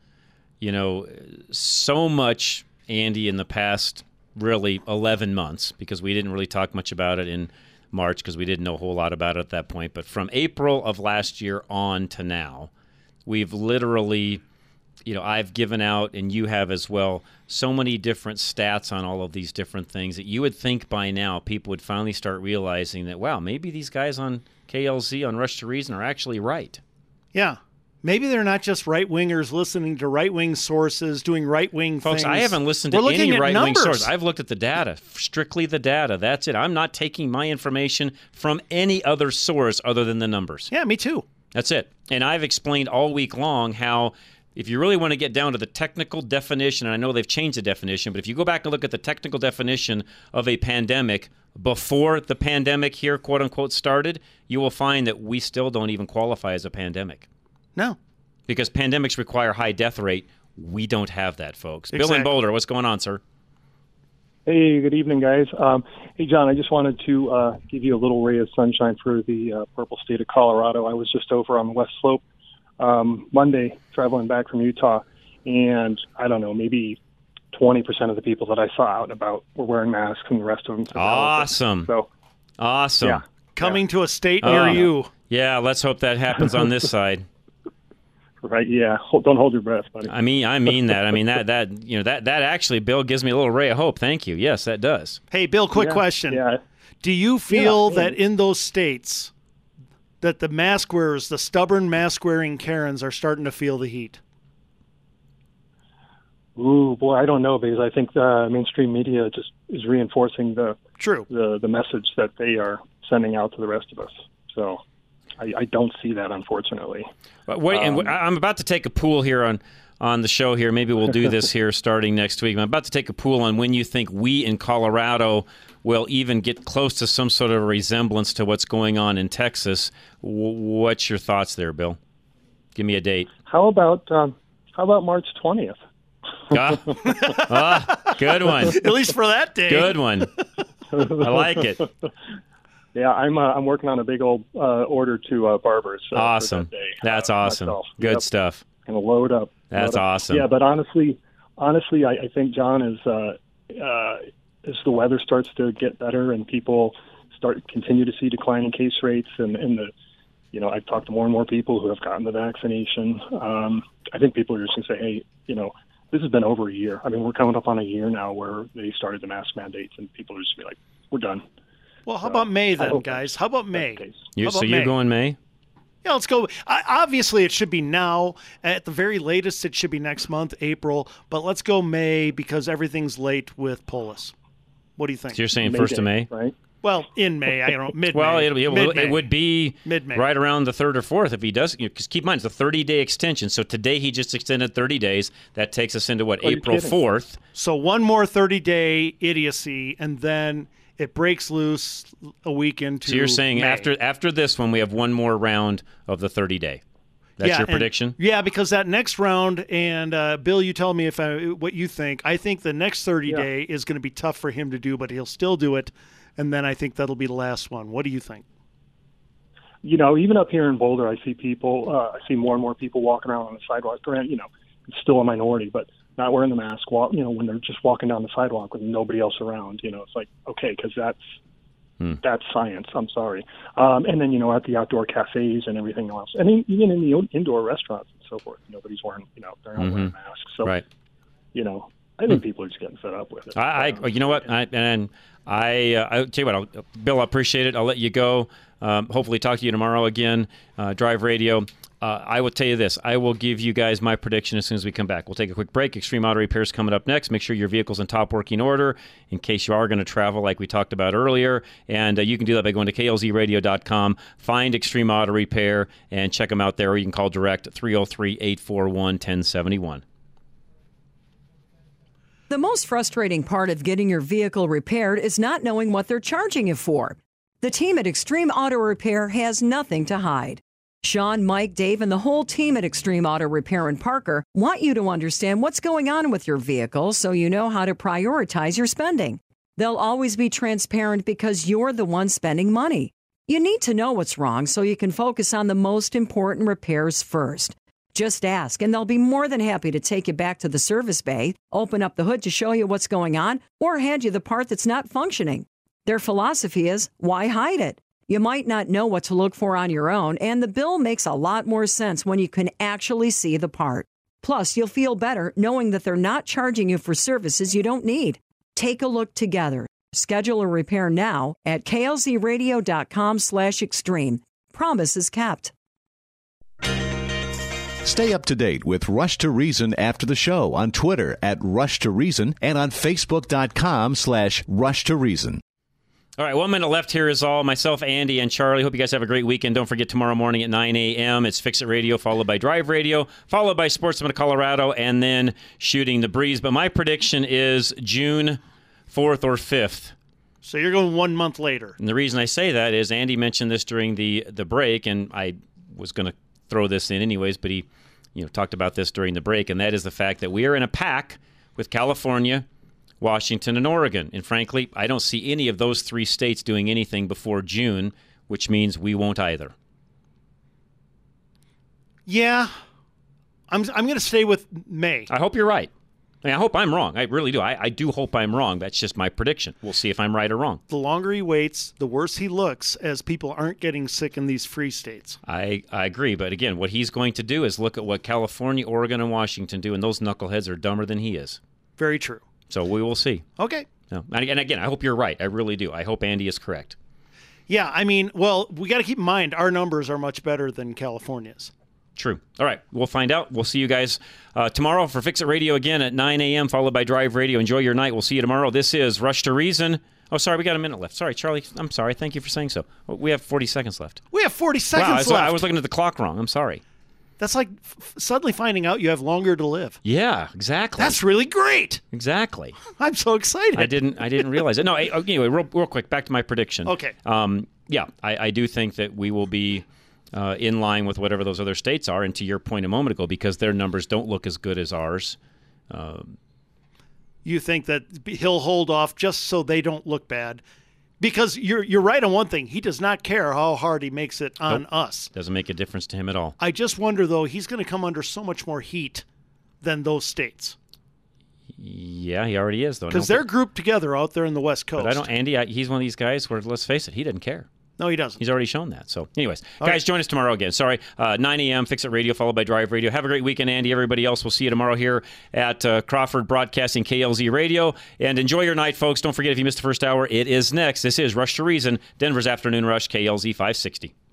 so much, Andy, in the past really 11 months, because we didn't really talk much about it in March because we didn't know a whole lot about it at that point. But from April of last year on to now, we've literally, I've given out, and you have as well, so many different stats on all of these different things that you would think by now people would finally start realizing that, wow, maybe these guys on KLZ, on Rush to Reason, are actually right. Yeah. Maybe they're not just right-wingers listening to right-wing sources, doing right-wing things. Folks, I haven't listened to any right-wing source. I've looked at the data, strictly the data. That's it. I'm not taking my information from any other source other than the numbers. Yeah, me too. That's it. And I've explained all week long how, if you really want to get down to the technical definition, and I know they've changed the definition, but if you go back and look at the technical definition of a pandemic before the pandemic here, quote-unquote, started, you will find that we still don't even qualify as a pandemic. No. because pandemics require high death rate. We don't have that, folks. Exactly. Bill in Boulder, what's going on, sir? Hey, good evening, guys. Hey, John, I just wanted to give you a little ray of sunshine for the purple state of Colorado. I was just over on the West Slope Monday traveling back from Utah, and I don't know, maybe 20% of the people that I saw out and about were wearing masks, and the rest of them said Awesome. So, awesome. Yeah. Coming to a state near you. Yeah, let's hope that happens on this side. Right, yeah. Don't hold your breath, buddy. I mean that. I mean that actually, Bill, gives me a little ray of hope. Thank you. Yes, that does. Hey, Bill, quick question. Yeah. Do you feel that in those states that the mask wearers, the stubborn mask-wearing Karens, are starting to feel the heat? Ooh, boy, I don't know, because I think the mainstream media just is reinforcing the message that they are sending out to the rest of us. So I don't see that, unfortunately. But wait, and I'm about to take a pool here on the show here. Maybe we'll do this here starting next week. I'm about to take a pool on when you think we in Colorado will even get close to some sort of resemblance to what's going on in Texas. What's your thoughts there, Bill? Give me a date. How about March 20th? Good one. At least for that day. Good one. I like it. Yeah, I'm working on a big old order to barbers. Awesome. For that day, That's awesome. myself. Good stuff. Gonna load up. That's awesome. Yeah, but honestly, I think, John, as the weather starts to get better and people continue to see declining case rates, and I've talked to more and more people who have gotten the vaccination. I think people are just gonna say, hey, this has been over a year. I mean, we're coming up on a year now where they started the mask mandates, and people are just gonna be like, we're done. Well, how about May then, guys? How about May? You're going May? Yeah, let's go. Obviously, it should be now. At the very latest, it should be next month, April. But let's go May because everything's late with Polis. What do you think? So you're saying 1st of May? Right. Well, in May. I don't know. Mid-May. Well, it would be mid-May. Right around the 3rd or 4th if he does. Because keep in mind, it's a 30-day extension. So today he just extended 30 days. That takes us into, April 4th. So one more 30-day idiocy, and then it breaks loose a week into So you're saying May. after this one, we have one more round of the 30-day. That's your prediction? Yeah, because that next round, and Bill, you tell me what you think. I think the next 30-day is going to be tough for him to do, but he'll still do it. And then I think that'll be the last one. What do you think? Even up here in Boulder, I see people. I see more and more people walking around on the sidewalk. It's still a minority, but not wearing the mask. When they're just walking down the sidewalk with nobody else around. It's like, okay, because that's science. I'm sorry. And then at the outdoor cafes and everything else, and even in the indoor restaurants and so forth, nobody's wearing. They're not wearing masks. So, right. I think people are just getting fed up with it. You know what? I'll tell you what, Bill, I appreciate it. I'll let you go. Hopefully talk to you tomorrow again. Drive Radio. I will tell you this. I will give you guys my prediction as soon as we come back. We'll take a quick break. Extreme Auto Repairs coming up next. Make sure your vehicle's in top working order in case you are going to travel like we talked about earlier. And you can do that by going to klzradio.com, find Extreme Auto Repair, and check them out there. Or you can call direct 303-841-1071. The most frustrating part of getting your vehicle repaired is not knowing what they're charging you for. The team at Extreme Auto Repair has nothing to hide. Sean, Mike, Dave, and the whole team at Extreme Auto Repair in Parker want you to understand what's going on with your vehicle so you know how to prioritize your spending. They'll always be transparent because you're the one spending money. You need to know what's wrong so you can focus on the most important repairs first. Just ask, and they'll be more than happy to take you back to the service bay, open up the hood to show you what's going on, or hand you the part that's not functioning. Their philosophy is, why hide it? You might not know what to look for on your own, and the bill makes a lot more sense when you can actually see the part. Plus, you'll feel better knowing that they're not charging you for services you don't need. Take a look together. Schedule a repair now at klzradio.com/extreme. Promise is kept. Stay up to date with Rush to Reason after the show on Twitter at Rush to Reason and on Facebook.com/Rush to Reason. All right, 1 minute left here is all. Myself, Andy, and Charlie. Hope you guys have a great weekend. Don't forget tomorrow morning at 9 a.m. It's Fix It Radio, followed by Drive Radio, followed by Sportsman of Colorado, and then Shooting the Breeze. But my prediction is June 4th or 5th. So you're going 1 month later. And the reason I say that is Andy mentioned this during the break, and I was going to throw this in anyways, but he talked about this during the break, and that is the fact that we are in a pack with California, Washington, and Oregon. And frankly, I don't see any of those 3 states doing anything before June, which means we won't either. Yeah, I'm going to stay with May. I hope you're right. I hope I'm wrong. I really do. I do hope I'm wrong. That's just my prediction. We'll see if I'm right or wrong. The longer he waits, the worse he looks as people aren't getting sick in these free states. I agree. But again, what he's going to do is look at what California, Oregon, and Washington do, and those knuckleheads are dumber than he is. Very true. So we will see. Okay. No. And again, I hope you're right. I really do. I hope Andy is correct. Yeah, I mean, well, we got to keep in mind our numbers are much better than California's. True. All right. We'll find out. We'll see you guys tomorrow for Fix It Radio again at 9 a.m., followed by Drive Radio. Enjoy your night. We'll see you tomorrow. This is Rush to Reason. Oh, sorry. We got a minute left. Sorry, Charlie. I'm sorry. Thank you for saying so. We have 40 seconds left. We have 40 seconds left. I was looking at the clock wrong. I'm sorry. That's like suddenly finding out you have longer to live. Yeah, exactly. That's really great. Exactly. I'm so excited. I didn't realize it. No, anyway, real quick, back to my prediction. Okay. I do think that we will be in line with whatever those other states are, and to your point a moment ago, because their numbers don't look as good as ours. You think that he'll hold off just so they don't look bad? Because you're right on one thing. He does not care how hard he makes it on us. Doesn't make a difference to him at all. I just wonder, though, he's going to come under so much more heat than those states. Yeah, he already is, though. Because they're grouped together out there in the West Coast. But Andy, he's one of these guys where, let's face it, he doesn't care. No, he doesn't. He's already shown that. So, anyways, guys, join us tomorrow again. Sorry, 9 a.m., Fix It Radio, followed by Drive Radio. Have a great weekend, Andy. Everybody else, we'll see you tomorrow here at Crawford Broadcasting KLZ Radio. And enjoy your night, folks. Don't forget, if you missed the first hour, it is next. This is Rush to Reason, Denver's Afternoon Rush, KLZ 560.